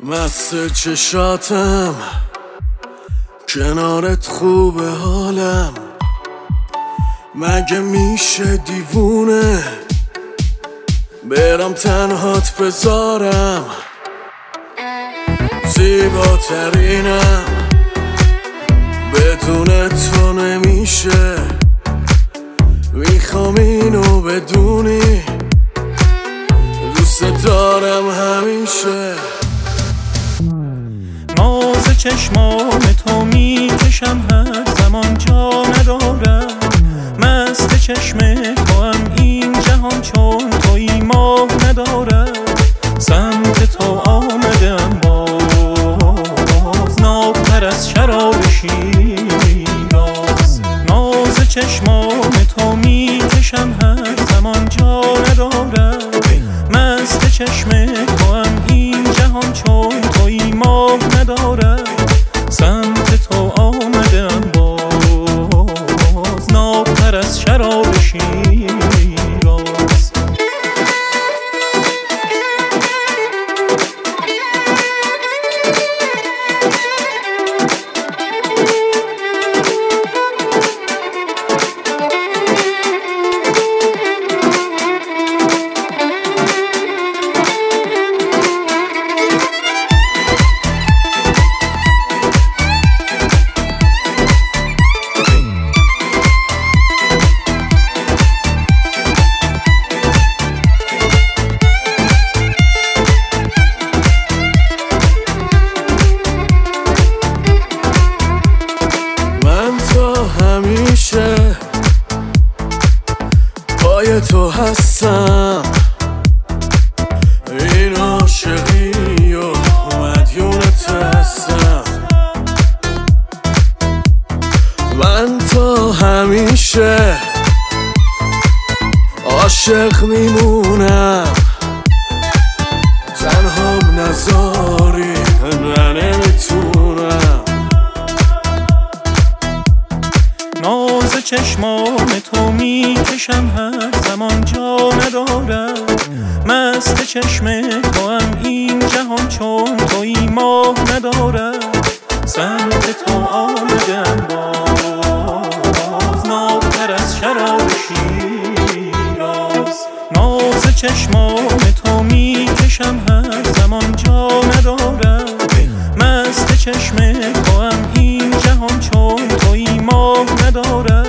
مست چشاتم کنارت خوبه حالم، مگه میشه دیوونه برم تنهات بذارم؟ زیباترینم بدون تو نمیشه، میخوام اینو بدونی دوست دارم همیشه. ناز چشمان تو میکشم هر زمان جا ندارم، مست چشم تو هم این جهان چون تویی ما ندارد. سمت تو آمدم باز نابتر از شراب شیراز. ناز چشمان تو میکشم هر زمان جا ندارم، مست چشم تو هم این جهان چون تویی ما ندارد. سمت تو آمدم باز نابتر از شراب شیراز. همیشه پای تو هستم، این عاشقی و مدیونت هستم. من تا همیشه عاشق میمونم، تنهام نذاری من نمیتونم. ناز چشمان تو میکشم هر زمان جا ندارم، مست چشم تو هم این جهان چون تویی ما ندارد. سمت تو آمدم باز نابتر از شراب شیراز. ناز چشمان تو میکشم هر زمان جا ندارم، مست چشم تو هم این جهان چون تویی ما ندارد.